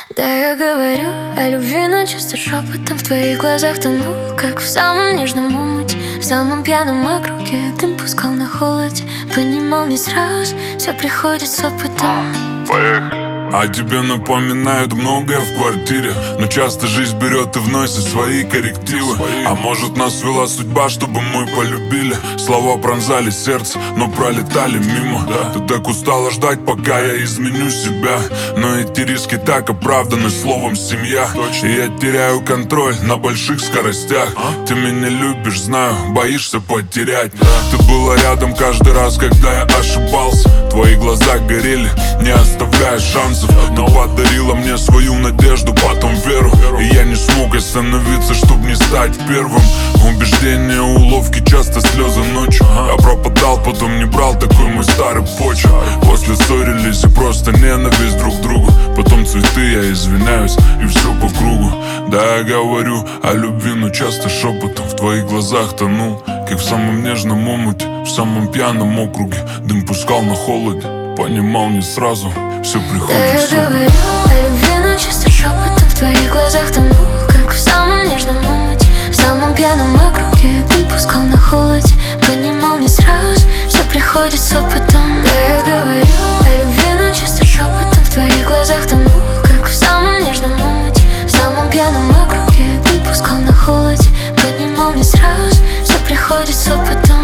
Да, я говорю о любви, но часто шепотом в твоих глазах тонул, как в самом нежном омуте, в самом пьяном округе. Дым пускал на холоде, понимал не сразу, все приходит с опытом. Поехали. О тебе напоминают многое в квартире, но часто жизнь берет и вносит свои коррективы. А может, нас вела судьба, чтобы мы полюбили. Слова пронзали сердце, но пролетали мимо. Ты так устала ждать, пока я изменю себя, но эти риски так оправданы словом «семья». И я теряю контроль на больших скоростях. Ты меня любишь, знаю, боишься потерять. Ты была рядом каждый раз, когда я ошибался. Твои глаза горели, не оставляя шансов. Ты подарила мне свою надежду, потом веру. И я не смог остановиться, чтоб не стать первым. Убеждения, уловки, часто слезы ночью. Я пропадал, потом не брал, такой мой старый почерк. После ссорились и просто ненависть друг к другу. Потом цветы, я извиняюсь, и все по кругу. Да, я говорю о любви, но часто шепотом в твоих глазах тонул, как в самом нежном омуте, в самом пьяном округе. Дым пускал на холоде, понимал не сразу, все приходит с опытом. Да, я говорю о любви, но часто шепотом в твоих глазах тонул, как в самом нежном омуте, в самом пьяном округе. Дым пускал на холоде, понимал не сразу, все приходит с опытом. Да, я говорю о любви, но часто шепотом в твоих глазах тонул, как в самом нежном омуте, в самом пьяном округе. Дым пускал на холоде, понимал не сразу, все приходит с опытом.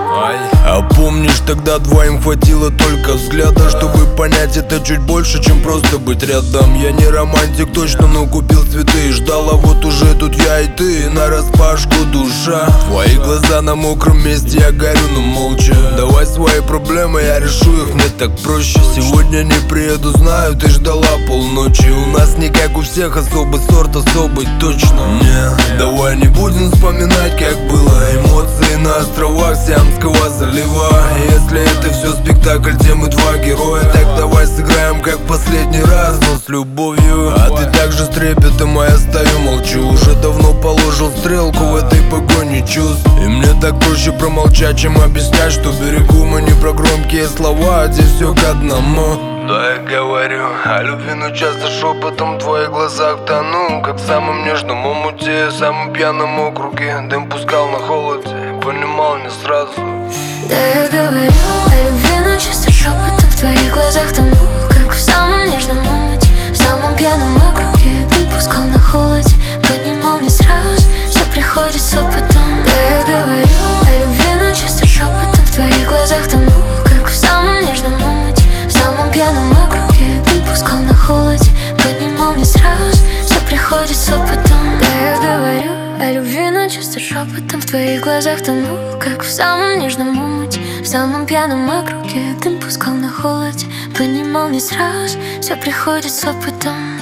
А помнишь, тогда двоим хватило только взгляда, чтобы понять, это чуть больше, чем просто быть рядом. Я не романтик точно, но купил цветы и ждал, а вот уже тут я и ты, нараспашку душа. Твои глаза на мокром месте, я горю, но молча. Давай свои проблемы, я решу их, мне так проще. Сегодня не приеду, знаю, ты ждала полночи. У нас не как у всех, особый сорт, особый точно. Не, давай не будем вспоминать, как было. Эмоции на островах Сиамского залива. Если это все спектакль, где мы два героя, так давай сыграем как последний раз, но с любовью. А ты также с трепетом, а я стою, молчу. Уже давно положил стрелку в этой погоне чувств. И мне так проще промолчать, чем объяснять, что берегу мы не про громкие слова, а здесь все к одному. Да, я говорю о любви, но часто шепотом в твоих глазах тону, как в самом нежном омуте, в самом пьяном округе. Дым пускал на холоде, понимал не сразу. Да, я говорю о любви, но часто шепотом в твоих глазах тонул, как в самом нежном омуте, в самом пьяном округе. Дым пускал на холоде, понимал не сразу, все приходит с опытом. Да, я говорю о любви, но часто шепотом в твоих глазах тонул, как в самом нежном омуте, в самом пьяном округе. Дым пускал на холоде, понимал не сразу, все приходит с опытом. Да, я говорю о любви, но часто шепотом в твоих глазах тонул, как в самом нежном омуте, в самом пьяном округе. Дым пускал на холоде, понимал не сразу, все приходит с опытом.